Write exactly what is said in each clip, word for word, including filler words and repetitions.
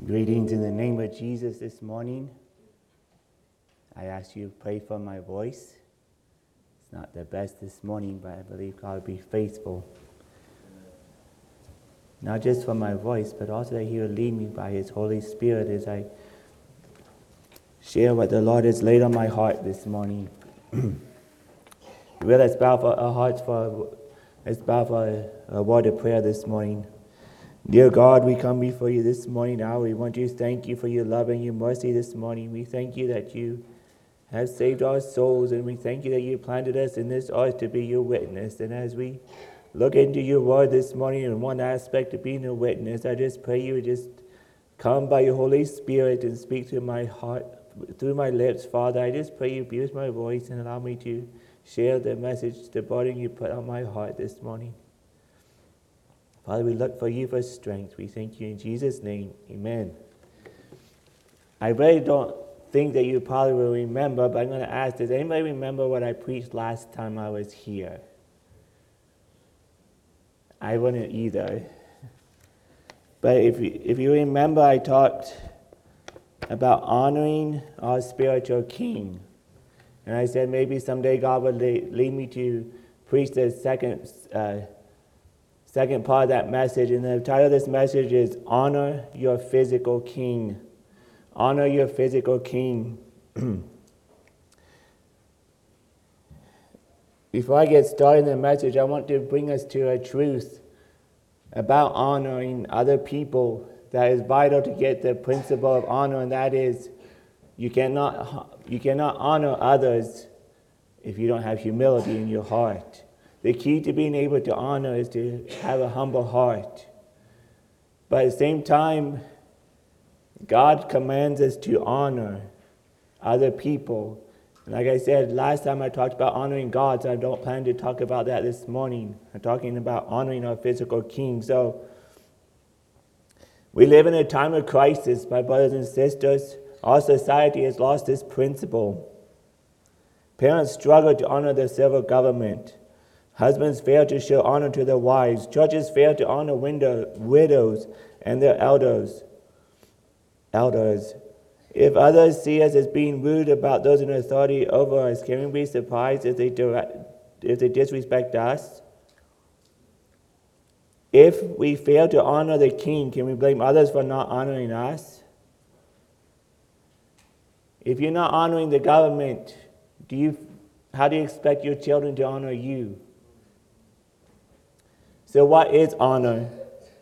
Greetings in the name of Jesus this morning. I ask you to pray for my voice. It's not the best this morning, but I believe God will be faithful. Not just for my voice, but also that He will lead me by His Holy Spirit as I share what the Lord has laid on my heart this morning. Well, let's bow for our hearts for let's bow for a, a word of prayer this morning. Dear God, we come before you this morning now. We want to thank you for your love and your mercy this morning. We thank you that you have saved our souls, and we thank you that you planted us in this earth to be your witness. And as we look into your word this morning in one aspect of being a witness, I just pray you would just come by your Holy Spirit and speak to my heart, through my lips, Father. I just pray you use my voice and allow me to share the message, the burden you put on my heart this morning. Father, we look for you for strength. We thank you in Jesus' name. Amen. I really don't think that you probably will remember, but I'm going to ask, does anybody remember what I preached last time I was here? I wouldn't either. But if you, if you remember, I talked about honoring our spiritual king. And I said maybe someday God would lead me to preach the second uh, Second part of that message, and the title of this message is Honor Your Physical King. Honor your physical king. Before I get started in the message, I want to bring us to a truth about honoring other people that is vital to get the principle of honor, and that is you cannot, you cannot honor others if you don't have humility in your heart. The key to being able to honor is to have a humble heart. But at the same time, God commands us to honor other people. And like I said, last time I talked about honoring God, so I don't plan to talk about that this morning. I'm talking about honoring our physical king. So, we live in a time of crisis, my brothers and sisters. Our society has lost this principle. Parents struggle to honor the civil government. Husbands fail to show honor to their wives. Churches fail to honor window, widows and their elders. Elders. If others see us as being rude about those in authority over us, can we be surprised if they, direct, if they disrespect us? If we fail to honor the king, can we blame others for not honoring us? If you're not honoring the government, do you, how do you expect your children to honor you? So what is honor?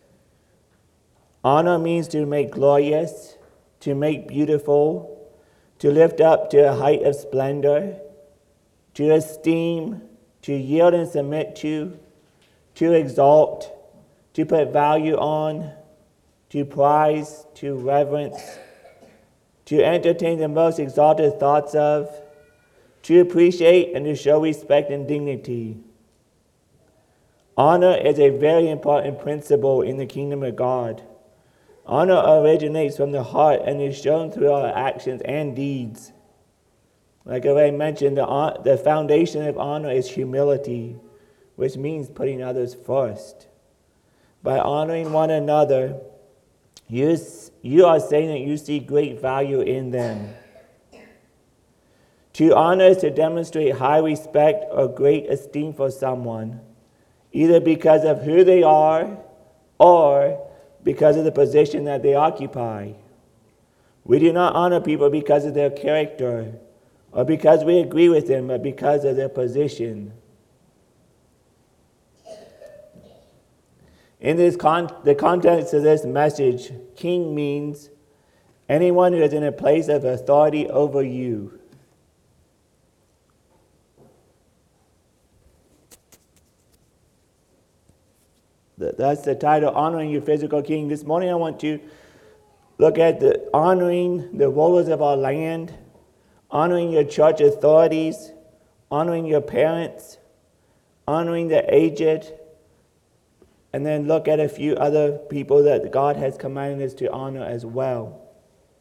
Honor means to make glorious, to make beautiful, to lift up to a height of splendor, to esteem, to yield and submit to, to exalt, to put value on, to prize, to reverence, to entertain the most exalted thoughts of, to appreciate and to show respect and dignity. Honor is a very important principle in the kingdom of God. Honor originates from the heart and is shown through our actions and deeds. Like I already mentioned, the, the foundation of honor is humility, which means putting others first. By honoring one another, you, you are saying that you see great value in them. To honor is to demonstrate high respect or great esteem for someone, either because of who they are or because of the position that they occupy. We do not honor people because of their character or because we agree with them, but because of their position. In this con- the context of this message, king means anyone who is in a place of authority over you. That's the title, Honoring Your Physical King. This morning I want to look at the honoring the rulers of our land, honoring your church authorities, honoring your parents, honoring the aged, and then look at a few other people that God has commanded us to honor as well.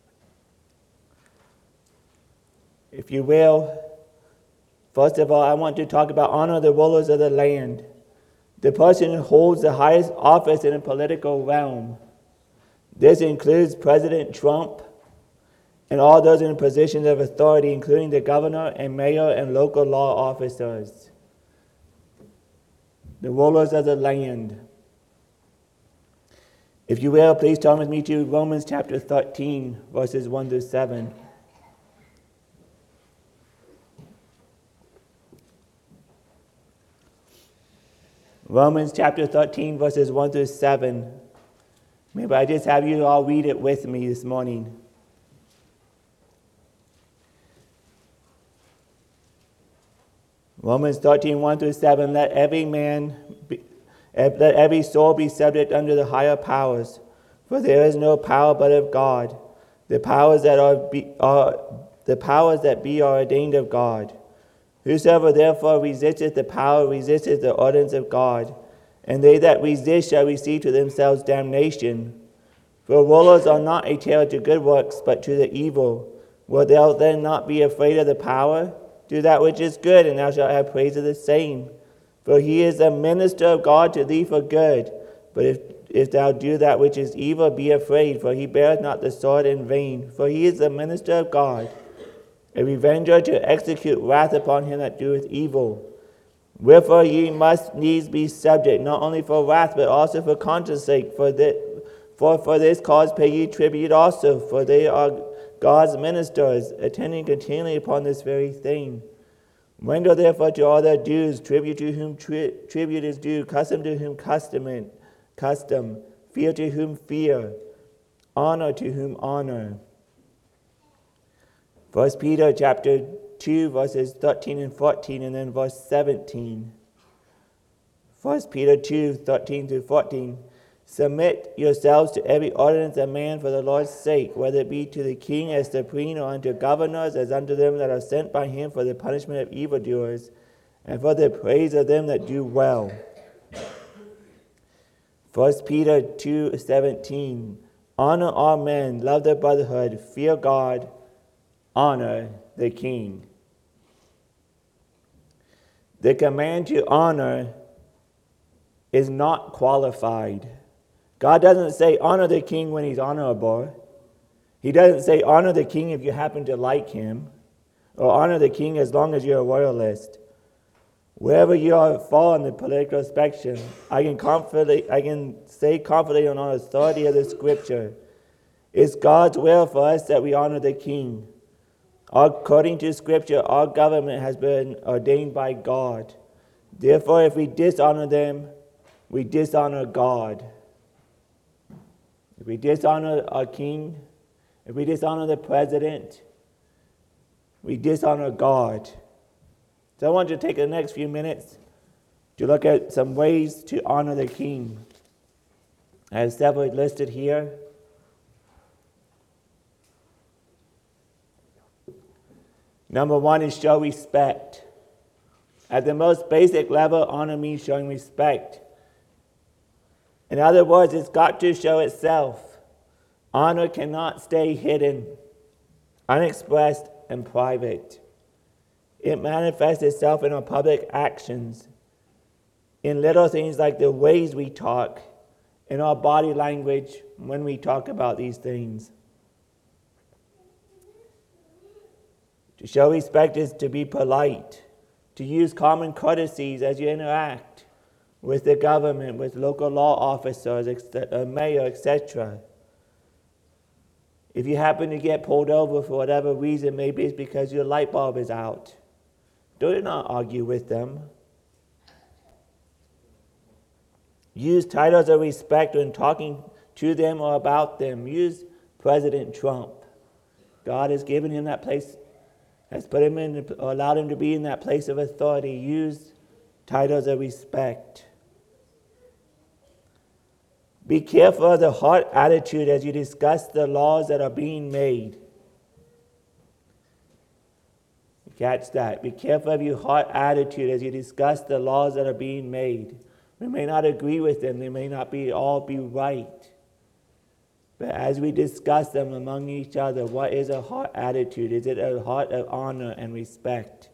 If you will, first of all, I want to talk about honor the rulers of the land. The person who holds the highest office in a political realm. This includes President Trump and all those in positions of authority, including the governor and mayor and local law officers, the rulers of the land. If you will, please turn with me to Romans chapter thirteen, verses one to seven. Romans chapter thirteen, verses one through seven. Maybe I just have you all read it with me this morning. Romans thirteen, one through seven. Let every man, be, let every soul be subject under the higher powers, for there is no power but of God. The powers that are, be, are the powers that be are ordained of God. Whosoever therefore resisteth the power resisteth the ordinance of God, and they that resist shall receive to themselves damnation. For rulers are not a terror to good works, but to the evil. Wilt thou then not be afraid of the power? Do that which is good, and thou shalt have praise of the same. For he is a minister of God to thee for good. But if, if thou do that which is evil, be afraid, for he beareth not the sword in vain. For he is the minister of God, a revenger to execute wrath upon him that doeth evil. Wherefore ye must needs be subject, not only for wrath, but also for conscience sake. For, the, for for this cause pay ye tribute also, for they are God's ministers, attending continually upon this very thing. Render therefore to all their dues, tribute to whom tri- tribute is due, custom to whom custom, custom, fear to whom fear, honor to whom honor. First Peter chapter two, verses thirteen and fourteen, and then verse seventeen. First Peter two, thirteen through fourteen. Submit yourselves to every ordinance of man for the Lord's sake, whether it be to the king as supreme, or unto governors as unto them that are sent by him for the punishment of evildoers, and for the praise of them that do well. First Peter two, seventeen. Honor all men, love their brotherhood, fear God, honor the king. The command to honor is not qualified. God doesn't say honor the king when he's honorable. He doesn't say honor the king if you happen to like him, or honor the king as long as you're a royalist. Wherever you are fall in the political spectrum, I can confidently, I can say confidently on the authority of the scripture, it's God's will for us that we honor the king. According to scripture, our government has been ordained by God. Therefore, if we dishonor them, we dishonor God. If we dishonor our king, if we dishonor the president, we dishonor God. So I want you to take the next few minutes to look at some ways to honor the king. I have several listed here. Number one is show respect. At the most basic level, honor means showing respect. In other words, it's got to show itself. Honor cannot stay hidden, unexpressed, and private. It manifests itself in our public actions, in little things like the ways we talk, in our body language when we talk about these things. To show respect is to be polite, to use common courtesies as you interact with the government, with local law officers, a mayor, et cetera. If you happen to get pulled over for whatever reason, maybe it's because your light bulb is out. Do not argue with them. Use titles of respect when talking to them or about them. Use President Trump. God has given him that place, has put him in, or allowed him to be in that place of authority. Use titles of respect. Be careful of the heart attitude as you discuss the laws that are being made. Catch that. Be careful of your heart attitude as you discuss the laws that are being made. We may not agree with them. They may not be all be right. But as we discuss them among each other, what is a heart attitude? Is it a heart of honor and respect?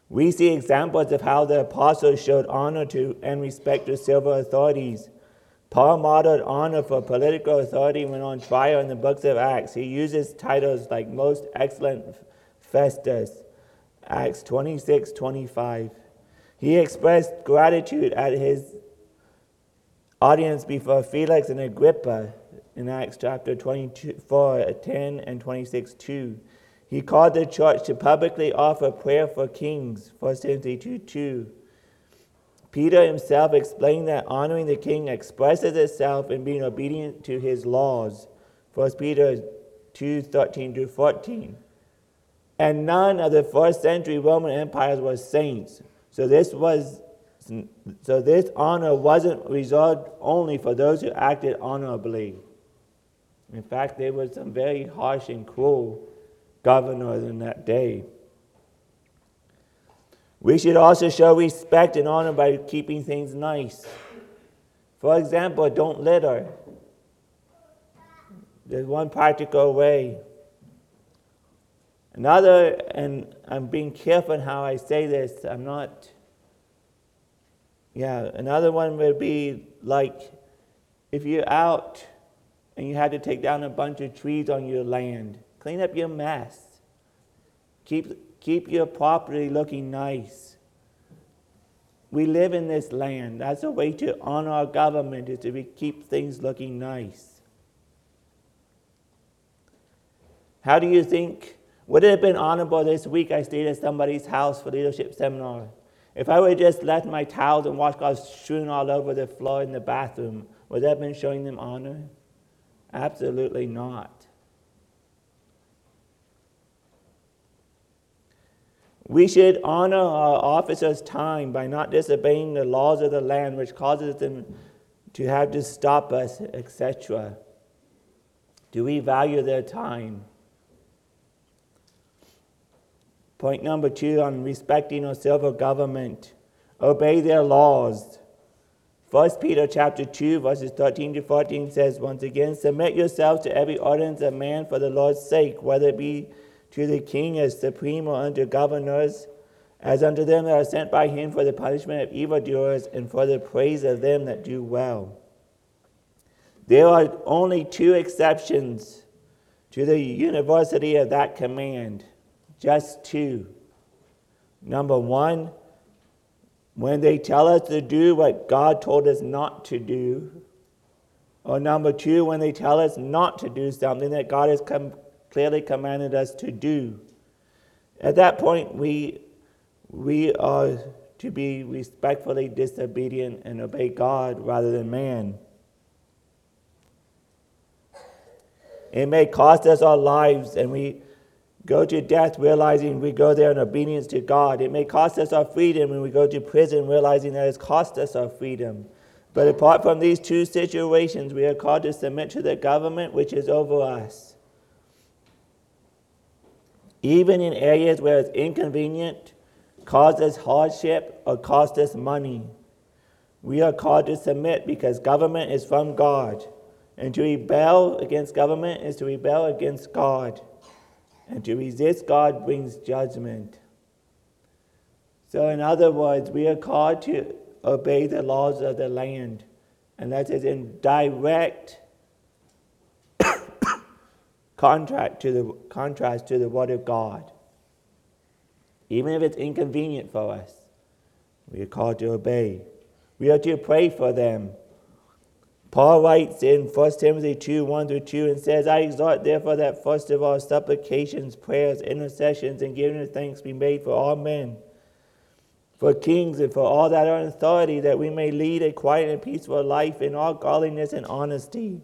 We see examples of how the apostles showed honor to and respect to civil authorities. Paul modeled honor for political authority when on trial in the books of Acts. He uses titles like Most Excellent Festus, Acts twenty-six twenty-five. He expressed gratitude at his audience before Felix and Agrippa in Acts chapter twenty-four ten and twenty-six two. He called the church to publicly offer prayer for kings, First Timothy two two. Peter himself explained that honoring the king expresses itself in being obedient to his laws, First Peter two thirteen to fourteen. And none of the first century Roman empires were saints. So this was so this honor wasn't reserved only for those who acted honorably. In fact, there were some very harsh and cruel governors in that day. We should also show respect and honor by keeping things nice. For example, don't litter. There's one practical way. Another, and I'm being careful in how I say this, I'm not, yeah, another one would be like if you're out and you had to take down a bunch of trees on your land, clean up your mess. Keep, keep your property looking nice. We live in this land. That's a way to honor our government, is to keep things looking nice. How do you think, would it have been honorable this week I stayed at somebody's house for leadership seminar? If I would have just left my towels and washcloths strewn all over the floor in the bathroom, would that have been showing them honor? Absolutely not. We should honor our officers' time by not disobeying the laws of the land, which causes them to have to stop us, et cetera. Do we value their time? Point number two on respecting our civil government. Obey their laws. First Peter chapter two, verses thirteen to fourteen says, once again, submit yourselves to every ordinance of man for the Lord's sake, whether it be to the king as supreme or unto governors, as unto them that are sent by him for the punishment of evildoers and for the praise of them that do well. There are only two exceptions to the university of that command. Just two. Number one, when they tell us to do what God told us not to do. Or number two, when they tell us not to do something that God has com- clearly commanded us to do. At that point, we, we are to be respectfully disobedient and obey God rather than man. It may cost us our lives, and we go to death realizing we go there in obedience to God. It may cost us our freedom, and we go to prison realizing that it's cost us our freedom. But apart from these two situations, we are called to submit to the government which is over us. Even in areas where it's inconvenient, cause us hardship, or cost us money, we are called to submit because government is from God. And to rebel against government is to rebel against God. And to resist God brings judgment. So in other words, we are called to obey the laws of the land. And that is in direct contract to the contrast to the Word of God. Even if it's inconvenient for us, we are called to obey. We are to pray for them. Paul writes in First Timothy two, one through two, and says, I exhort therefore that first of all supplications, prayers, intercessions, and giving of thanks be made for all men, for kings, and for all that are in authority, that we may lead a quiet and peaceful life in all godliness and honesty.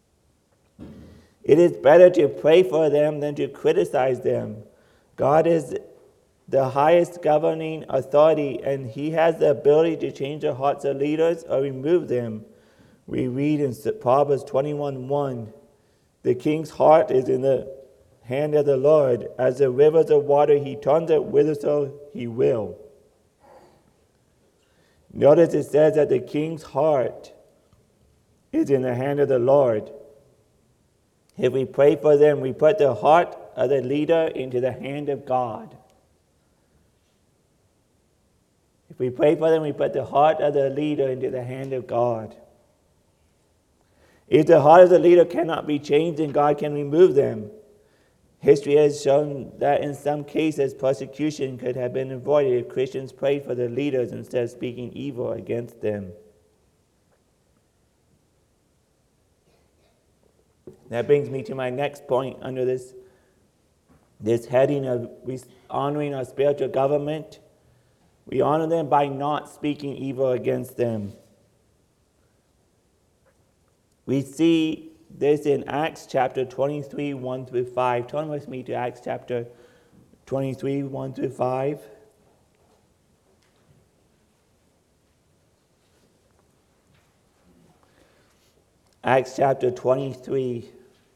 It is better to pray for them than to criticize them. God is the highest governing authority, and he has the ability to change the hearts of leaders or remove them. We read in Proverbs twenty-one one, the king's heart is in the hand of the Lord. As the rivers of water, he turns it whitherso he will. Notice it says that the king's heart is in the hand of the Lord. If we pray for them, we put the heart of the leader into the hand of God. we pray for them, we put the heart of the leader into the hand of God. If the heart of the leader cannot be changed, then God can remove them. History has shown that in some cases, persecution could have been avoided if Christians prayed for their leaders instead of speaking evil against them. That brings me to my next point under this, this heading of honoring our spiritual government. We honor them by not speaking evil against them. We see this in Acts chapter twenty-three, one through five. Turn with me to Acts chapter twenty-three, one through five. Acts chapter twenty-three,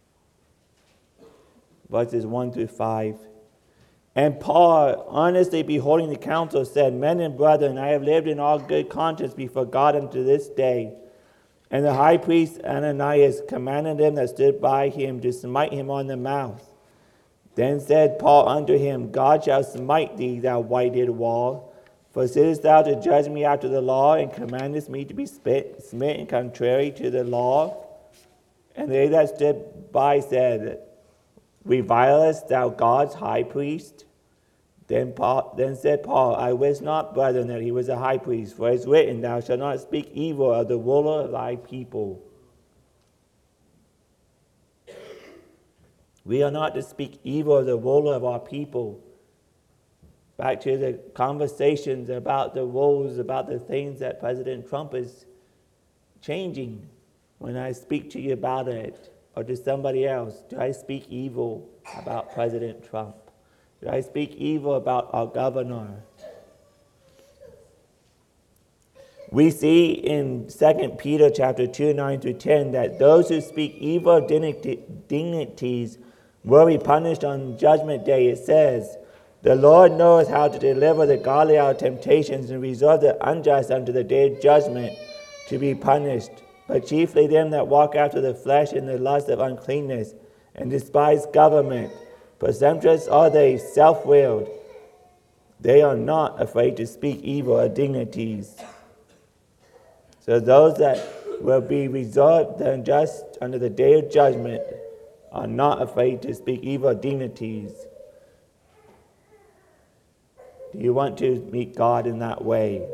verses one through five. And Paul, honestly beholding the council, said, Men and brethren, I have lived in all good conscience before God unto this day. And the high priest Ananias commanded them that stood by him to smite him on the mouth. Then said Paul unto him, God shall smite thee, thou whited wall. For sittest thou to judge me after the law, and commandest me to be spit, smitten contrary to the law? And they that stood by said, Revilest thou God's high priest? Then Paul, then said Paul, I wist not, brethren, that he was a high priest, for it is written, Thou shalt not speak evil of the ruler of thy people. We are not to speak evil of the ruler of our people. Back to the conversations about the rules, about the things that President Trump is changing. When I speak to you about it, or to somebody else, do I speak evil about President Trump? Do I speak evil about our governor? We see in Second Peter chapter two, nine through ten, that those who speak evil of dignities will be punished on judgment day. It says, The Lord knoweth how to deliver the godly out of temptations, and reserve the unjust unto the day of judgment to be punished. But chiefly them that walk after the flesh in the lust of uncleanness, and despise government. Presumptuous are they, self-willed. They are not afraid to speak evil of dignities. So those that will be reserved the unjust under the day of judgment are not afraid to speak evil of dignities. Do you want to meet God in that way?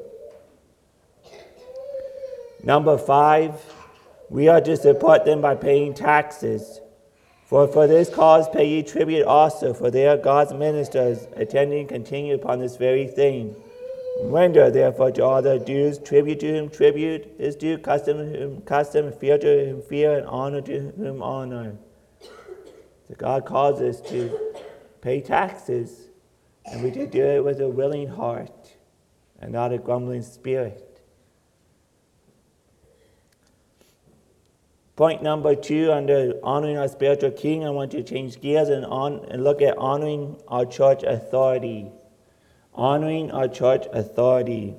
Number five, we are to support them by paying taxes. For for this cause pay ye tribute also, for they are God's ministers, attending continue upon this very thing. Render therefore to all their dues, tribute to whom tribute is due, custom to whom custom, fear to whom fear, and honor to whom honor. So God calls us to pay taxes, and we to do it with a willing heart and not a grumbling spirit. Point number two, under honoring our spiritual king, I want to change gears and, on, and look at honoring our church authority. Honoring our church authority.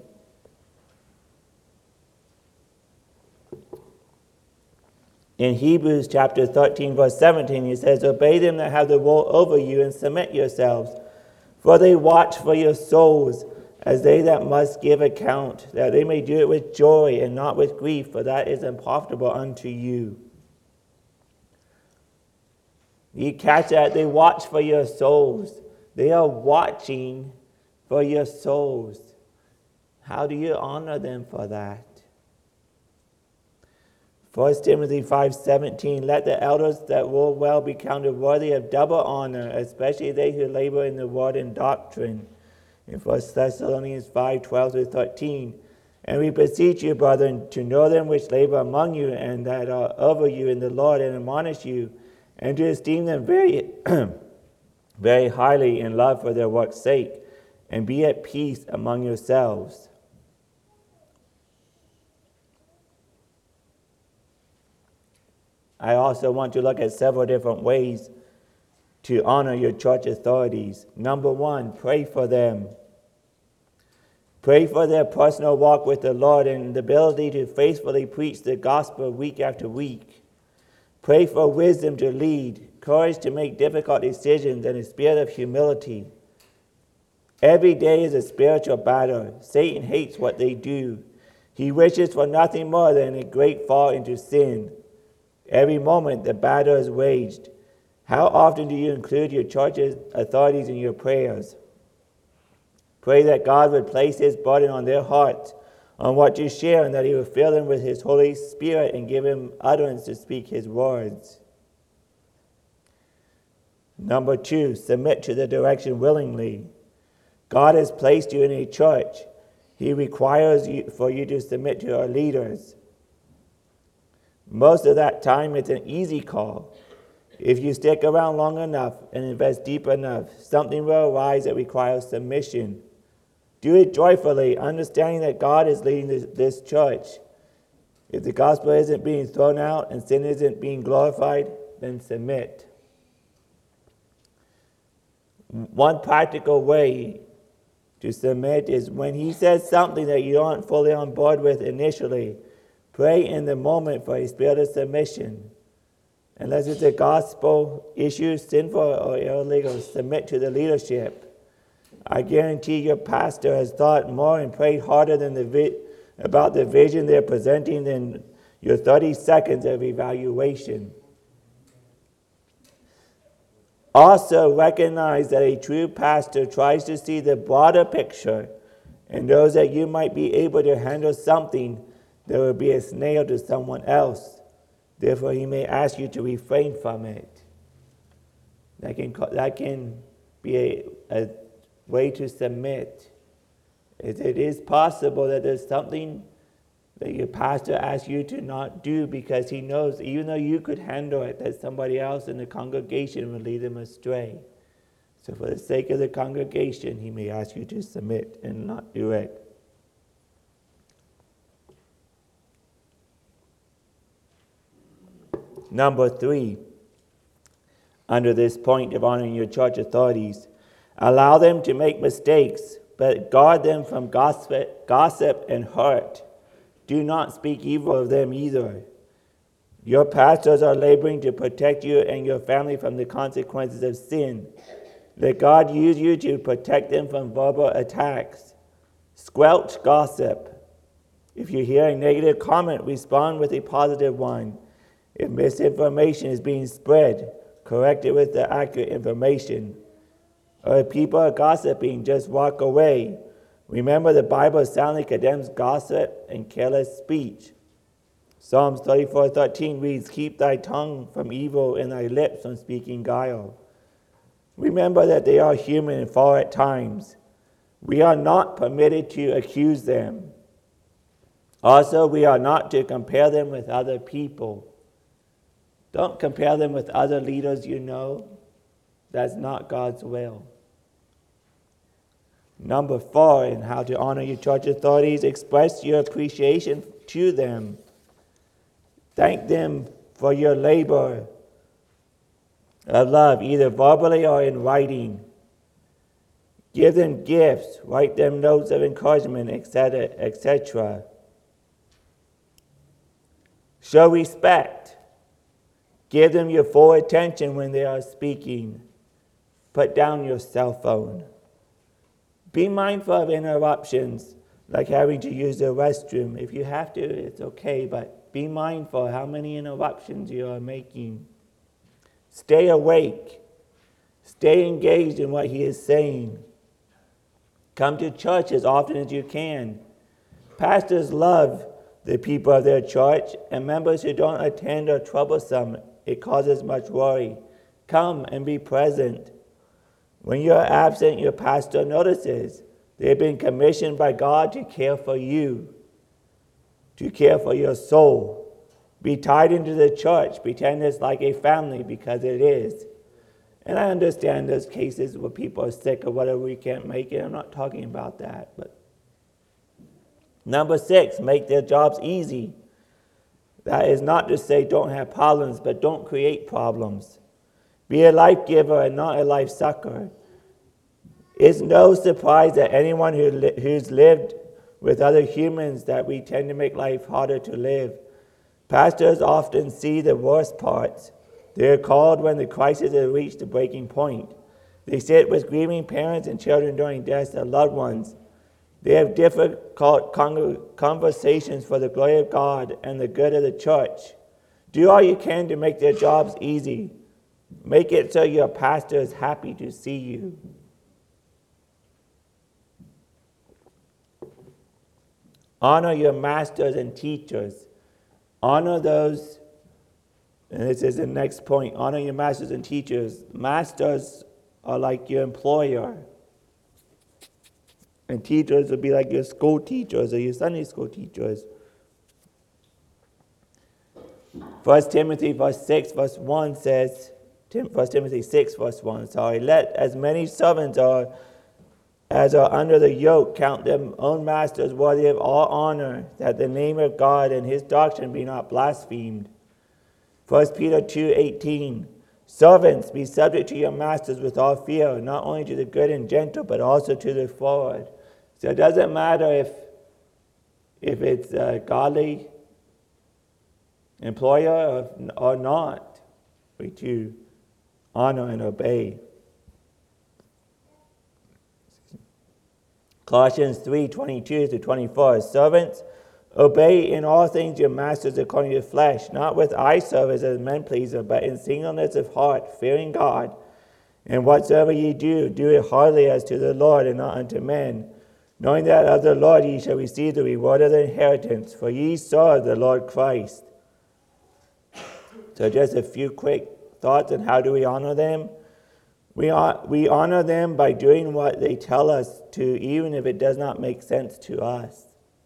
In Hebrews chapter thirteen, verse seventeen, he says, Obey them that have the rule over you, and submit yourselves. For they watch for your souls, as they that must give account, that they may do it with joy and not with grief, for that is unprofitable unto you. You catch that? They watch for your souls. They are watching for your souls. How do you honor them for that? First Timothy five seventeen, Let the elders that rule well be counted worthy of double honor, especially they who labor in the word and doctrine. In First Thessalonians five twelve through thirteen, And we beseech you, brethren, to know them which labor among you, and that are over you in the Lord, and admonish you, and to esteem them very, very highly in love for their work's sake, and be at peace among yourselves. I also want to look at several different ways to honor your church authorities. Number one, pray for them. Pray for their personal walk with the Lord and the ability to faithfully preach the gospel week after week. Pray for wisdom to lead, courage to make difficult decisions, and a spirit of humility. Every day is a spiritual battle. Satan hates what they do. He wishes for nothing more than a great fall into sin. Every moment the battle is waged. How often do you include your church's authorities in your prayers? Pray that God would place his burden on their hearts, on what you share, and that he would fill them with his Holy Spirit and give him utterance to speak his words. Number two, submit to the direction willingly. God has placed you in a church. He requires you, for you to submit to our leaders. Most of that time, it's an easy call. If you stick around long enough and invest deep enough, something will arise that requires submission. Do it joyfully, understanding that God is leading this, this church. If the gospel isn't being thrown out and sin isn't being glorified, then submit. One practical way to submit is when he says something that you aren't fully on board with initially, pray in the moment for a spirit of submission. Unless it's a gospel issue, sinful or illegal, submit to the leadership. I guarantee your pastor has thought more and prayed harder than the vi- about the vision they're presenting than your thirty seconds of evaluation. Also recognize that a true pastor tries to see the broader picture and knows that you might be able to handle something that will be a snare to someone else. Therefore, he may ask you to refrain from it. That can, that can be a, a way to submit. It, it is possible that there's something that your pastor asks you to not do because he knows, even though you could handle it, that somebody else in the congregation will lead them astray. So for the sake of the congregation, he may ask you to submit and not do it. Number three, under this point of honoring your church authorities, allow them to make mistakes, but guard them from gossip, gossip and hurt. Do not speak evil of them either. Your pastors are laboring to protect you and your family from the consequences of sin. Let God use you to protect them from verbal attacks. Squelch gossip. If you hear a negative comment, respond with a positive one. If misinformation is being spread, correct it with the accurate information. Or if people are gossiping, just walk away. Remember, the Bible soundly condemns gossip and careless speech. Psalms thirty-four thirteen reads, "Keep thy tongue from evil and thy lips from speaking guile." Remember that they are human and fall at times. We are not permitted to accuse them. Also, we are not to compare them with other people. Don't compare them with other leaders you know. That's not God's will. Number four, in how to honor your church authorities, express your appreciation to them. Thank them for your labor of love, either verbally or in writing. Give them gifts, write them notes of encouragement, et cetera, et cetera. Show respect. Give them your full attention when they are speaking. Put down your cell phone. Be mindful of interruptions, like having to use the restroom. If you have to, it's okay, but be mindful how many interruptions you are making. Stay awake. Stay engaged in what he is saying. Come to church as often as you can. Pastors love the people of their church, and members who don't attend are troublesome. It causes much worry. Come and be present. When you are absent, your pastor notices. They've been commissioned by God to care for you, to care for your soul. Be tied into the church. Pretend it's like a family, because it is. And I understand there's cases where people are sick or whatever, we can't make it. I'm not talking about that. But number six, make their jobs easy. That is not to say don't have problems, but don't create problems. Be a life giver and not a life sucker. It's no surprise that anyone who li- who's lived with other humans that we tend to make life harder to live. Pastors often see the worst parts. They are called when the crisis has reached the breaking point. They sit with grieving parents and children during deaths of loved ones. They have difficult conversations for the glory of God and the good of the church. Do all you can to make their jobs easy. Make it so your pastor is happy to see you. Honor your masters and teachers. Honor those, and this is the next point, honor your masters and teachers. Masters are like your employer. And teachers will be like your school teachers or your Sunday school teachers. First Timothy verse six, verse one says, First Timothy six, verse one, sorry, let as many servants are as are under the yoke count their own masters worthy of all honor, that the name of God and his doctrine be not blasphemed. First Peter two eighteen, servants, be subject to your masters with all fear, not only to the good and gentle, but also to the forward. So it doesn't matter if, if it's a godly employer or, or not, we to honor and obey. Colossians three twenty-two to twenty-four, servants, obey in all things your masters according to the flesh, not with eye service as men pleaser, but in singleness of heart, fearing God. And whatsoever ye do, do it heartily as to the Lord and not unto men, knowing that of the Lord ye shall receive the reward of the inheritance, for ye serve the Lord Christ. So just a few quick thoughts on how do we honor them. We, are, we honor them by doing what they tell us to, even if it does not make sense to us.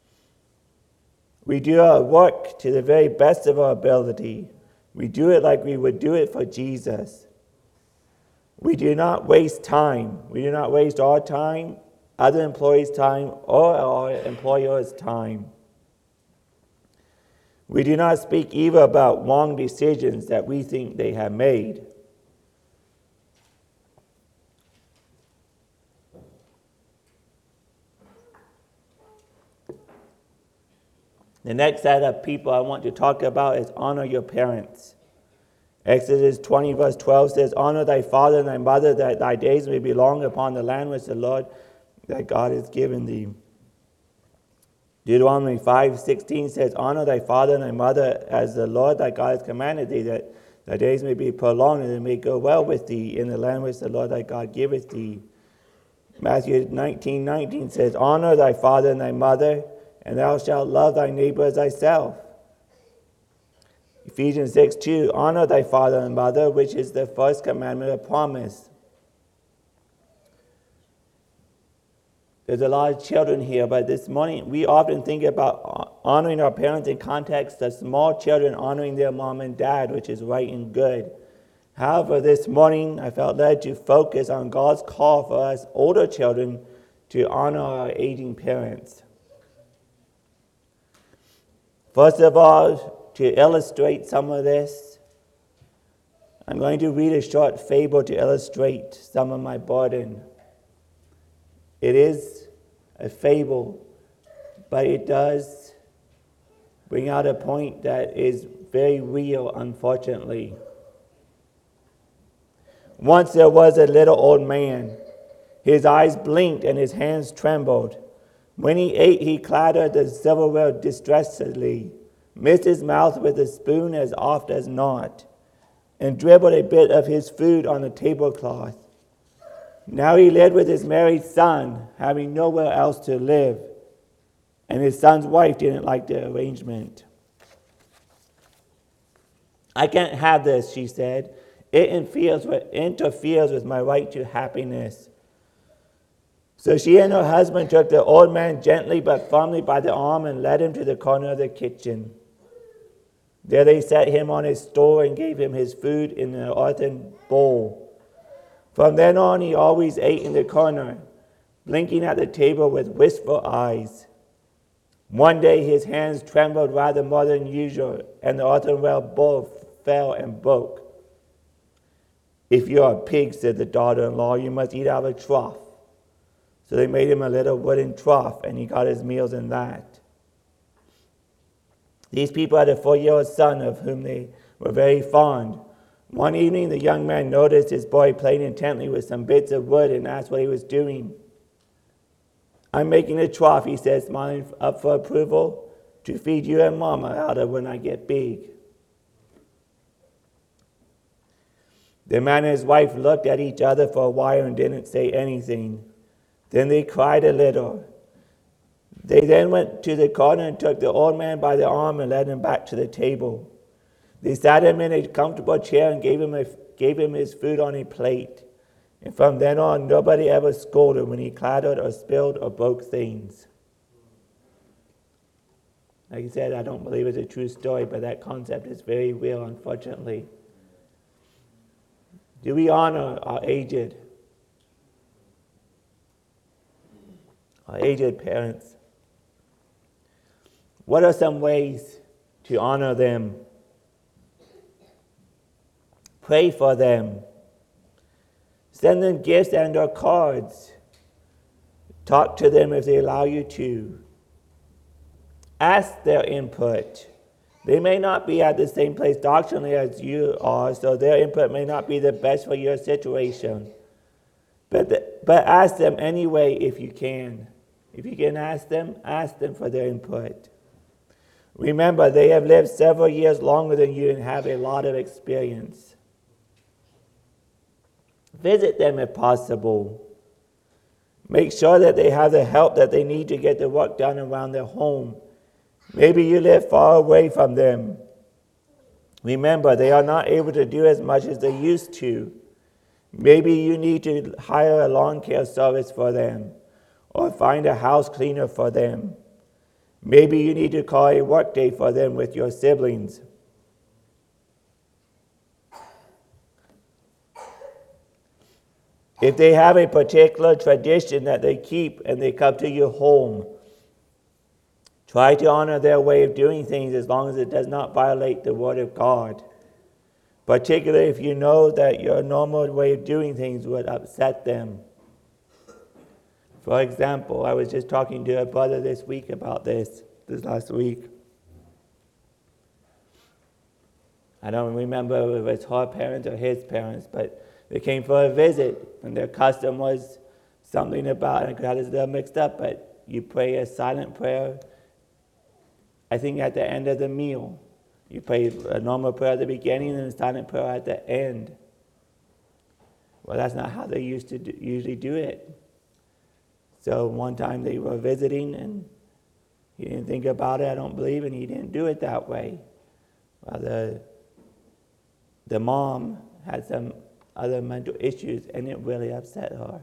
We do our work to the very best of our ability. We do it like we would do it for Jesus. We do not waste time. We do not waste our time, other employees' time, or our employer's time. We do not speak evil about wrong decisions that we think they have made. The next set of people I want to talk about is honor your parents. Exodus twenty verse twelve says, honor thy father and thy mother, that thy days may be long upon the land which the Lord thy God has given thee. Deuteronomy five sixteen says, honor thy father and thy mother as the Lord thy God has commanded thee, that thy days may be prolonged and it may go well with thee in the land which the Lord thy God giveth thee. Matthew nineteen nineteen says, honor thy father and thy mother, and thou shalt love thy neighbor as thyself. Ephesians six two, honor thy father and mother, which is the first commandment of promise. There's a lot of children here, but this morning we often think about honoring our parents in context of small children honoring their mom and dad, which is right and good. However, this morning I felt led to focus on God's call for us older children to honor our aging parents. First of all, to illustrate some of this, I'm going to read a short fable to illustrate some of my burden. It is a fable, but it does bring out a point that is very real, unfortunately. Once there was a little old man. His eyes blinked and his hands trembled. When he ate, he clattered the silverware distressingly, missed his mouth with a spoon as oft as not, and dribbled a bit of his food on the tablecloth. Now he lived with his married son, having nowhere else to live, and his son's wife didn't like the arrangement. I can't have this, she said. It interferes with, interferes with my right to happiness. So she and her husband took the old man gently but firmly by the arm and led him to the corner of the kitchen. There they set him on his stool and gave him his food in an earthen bowl. From then on, he always ate in the corner, blinking at the table with wistful eyes. One day his hands trembled rather more than usual, and the earthenware bowl fell and broke. If you're a pig, said the daughter-in-law, you must eat out of a trough. So they made him a little wooden trough, and he got his meals in that. These people had a four-year-old son of whom they were very fond. One evening, the young man noticed his boy playing intently with some bits of wood and asked what he was doing. "I'm making a trough," he said, smiling up for approval, "to feed you and Mama out of when I get big." The man and his wife looked at each other for a while and didn't say anything. Then they cried a little. They then went to the corner and took the old man by the arm and led him back to the table. They sat him in a comfortable chair and gave him, a, gave him his food on a plate. And from then on, nobody ever scolded when he clattered or spilled or broke things. Like I said, I don't believe it's a true story, but that concept is very real, unfortunately. Do we honor our aged? Our aged parents? What are some ways to honor them? Pray for them. Send them gifts and or cards. Talk to them if they allow you to. Ask their input. They may not be at the same place doctrinally as you are, so their input may not be the best for your situation. But, the, but ask them anyway if you can. If you can ask them, ask them for their input. Remember, they have lived several years longer than you and have a lot of experience. Visit them if possible. Make sure that they have the help that they need to get the work done around their home. Maybe you live far away from them. Remember, they are not able to do as much as they used to. Maybe you need to hire a lawn care service for them or find a house cleaner for them. Maybe you need to call a work day for them with your siblings. If they have a particular tradition that they keep and they come to your home, try to honor their way of doing things as long as it does not violate the Word of God. Particularly if you know that your normal way of doing things would upset them. For example, I was just talking to a brother this week about this, this last week. I don't remember if it was her parents or his parents, but they came for a visit, and their custom was something about, and I got it all mixed up, but you pray a silent prayer, I think at the end of the meal. You pray a normal prayer at the beginning and a silent prayer at the end. Well, that's not how they used to do, usually do it. So one time they were visiting and he didn't think about it, I don't believe, and he didn't do it that way. Well, the, the mom had some other mental issues and it really upset her.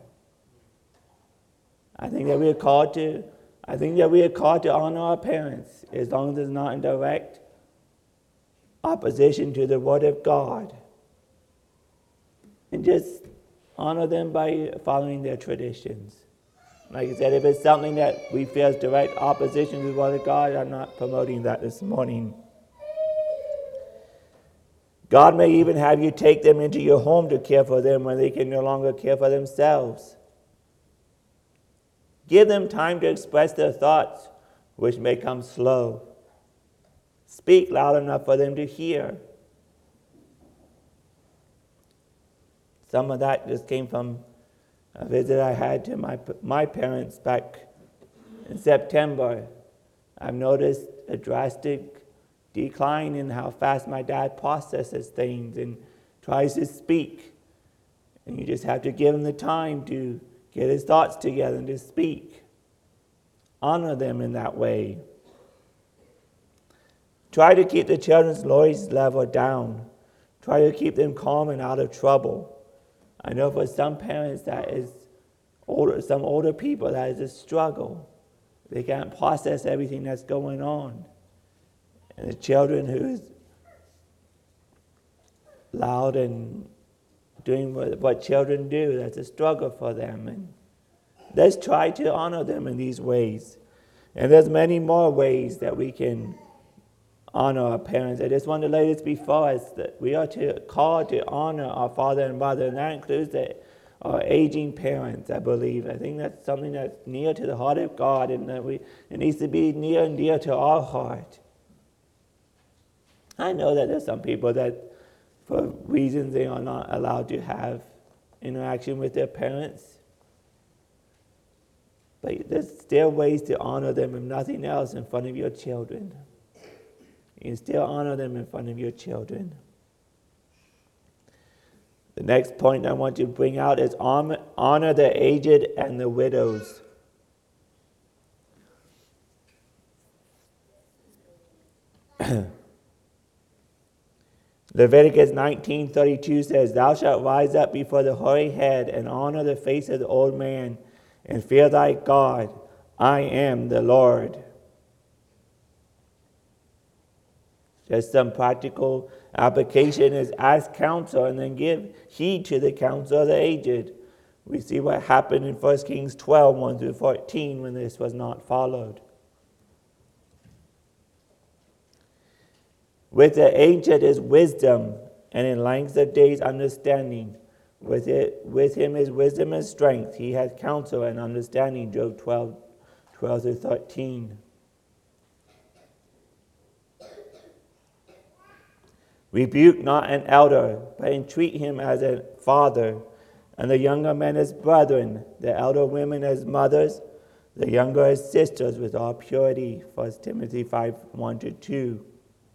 I think that we are called to, I think that we are called to honor our parents as long as it's not in direct opposition to the Word of God. And just honor them by following their traditions. Like I said, if it's something that we feel is direct opposition to the Word of God, I'm not promoting that this morning. God may even have you take them into your home to care for them when they can no longer care for themselves. Give them time to express their thoughts, which may come slow. Speak loud enough for them to hear. Some of that just came from a visit I had to my, my parents back in September. I've noticed a drastic decline in how fast my dad processes things and tries to speak. And you just have to give him the time to get his thoughts together and to speak. Honor them in that way. Try to keep the children's noise level down. Try to keep them calm and out of trouble. I know for some parents that is older, some older people, that is a struggle. They can't process everything that's going on. And the children who's loud and doing what, what children do, that's a struggle for them. And let's try to honor them in these ways. And there's many more ways that we can honor our parents. I just want to lay this before us that we are to call to honor our father and mother, and that includes the, our aging parents, I believe. I think that's something that's near to the heart of God, and that we it needs to be near and dear to our heart. I know that there's some people that for reasons they are not allowed to have interaction with their parents. But there's still ways to honor them, if nothing else, in front of your children. You can still honor them in front of your children. The next point I want to bring out is honor the aged and the widows. Leviticus nineteen thirty-two says, "Thou shalt rise up before the hoary head and honor the face of the old man, and fear thy God. I am the Lord." Just some practical application is ask counsel and then give heed to the counsel of the aged. We see what happened in First Kings twelve, one through fourteen, when this was not followed. With the aged is wisdom, and in length of days understanding. With it, with him is wisdom and strength. He has counsel and understanding. Job twelve, twelve through thirteen. Rebuke not an elder, but entreat him as a father, and the younger men as brethren, the elder women as mothers, the younger as sisters, with all purity. First Timothy five, one to two.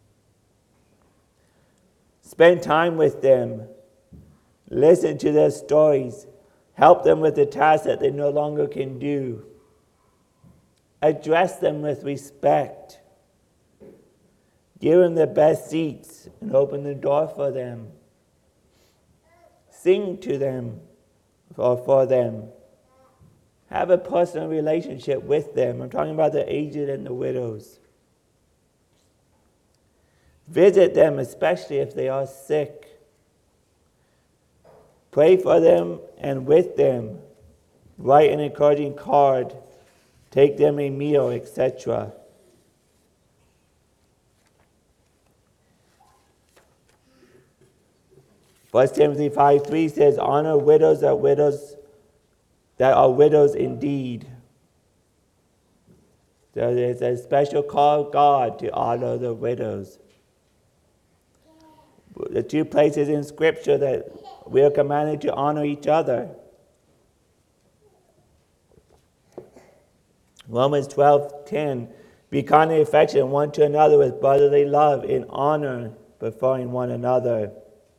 Spend time with them. Listen to their stories. Help them with the tasks that they no longer can do. Address them with respect. Give them the best seats and open the door for them. Sing to them or for them. Have a personal relationship with them. I'm talking about the aged and the widows. Visit them, especially if they are sick. Pray for them and with them. Write an encouraging card. Take them a meal, et cetera. First Timothy five three says, "Honor widows that widows that are widows indeed." So there's a special call of God to honor the widows. The two places in Scripture that we are commanded to honor each other. Romans twelve ten, "Be kind and affectionate one to another with brotherly love, in honor, preferring one another."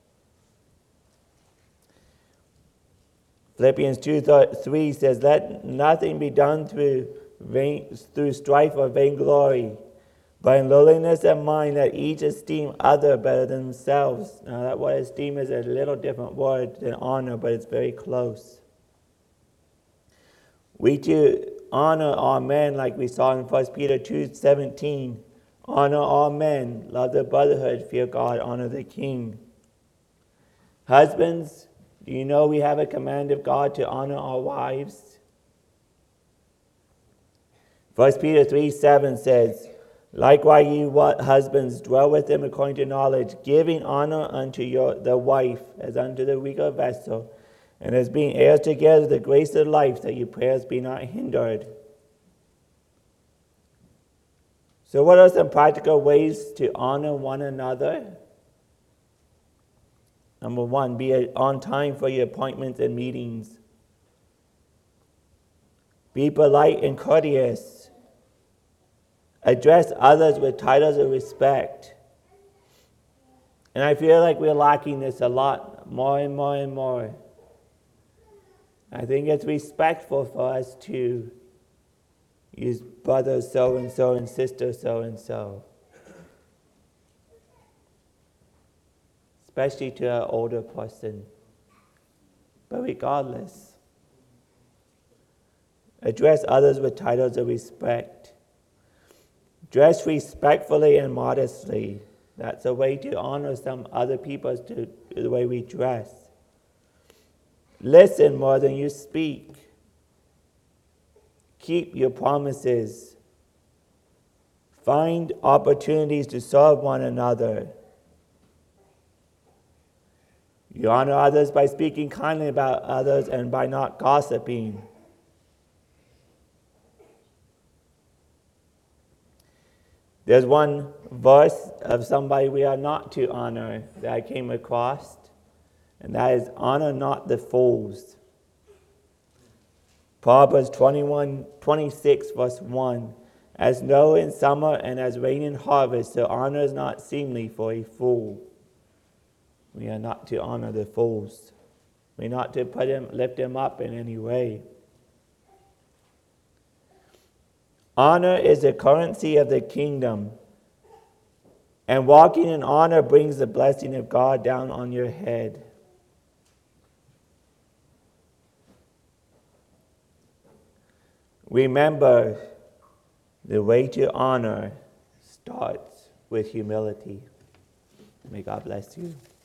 Philippians two three says, "Let nothing be done through vain, through strife or vainglory, but in lowliness of mind let each esteem other better than themselves." Now that word esteem is a little different word than honor, but it's very close. We too honor our men like we saw in First Peter two seventeen. Honor all men, love the brotherhood, fear God, honor the king. Husbands, do you know we have a command of God to honor our wives? First Peter three seven says, "Likewise you what husbands, dwell with them according to knowledge, giving honor unto your the wife as unto the weaker vessel, and as being heirs together the grace of life, that your prayers be not hindered." So what are some practical ways to honor one another? Number one, be on time for your appointments and meetings. Be polite and courteous. Address others with titles of respect. And I feel like we're lacking this a lot, more and more and more. I think it's respectful for us to use brother so-and-so and sister so-and-so. Especially to an older person. But regardless, address others with titles of respect. Dress respectfully and modestly. That's a way to honor some other people, to the way we dress. Listen more than you speak. Keep your promises. Find opportunities to serve one another. You honor others by speaking kindly about others and by not gossiping. There's one verse of somebody we are not to honor that I came across, and that is, honor not the fools. Proverbs twenty-one, twenty-six, verse one. As snow in summer and as rain in harvest, so honor is not seemly for a fool. We are not to honor the fools. We are not to put him, lift him up in any way. Honor is the currency of the kingdom, and walking in honor brings the blessing of God down on your head. Remember, the way to honor starts with humility. May God bless you.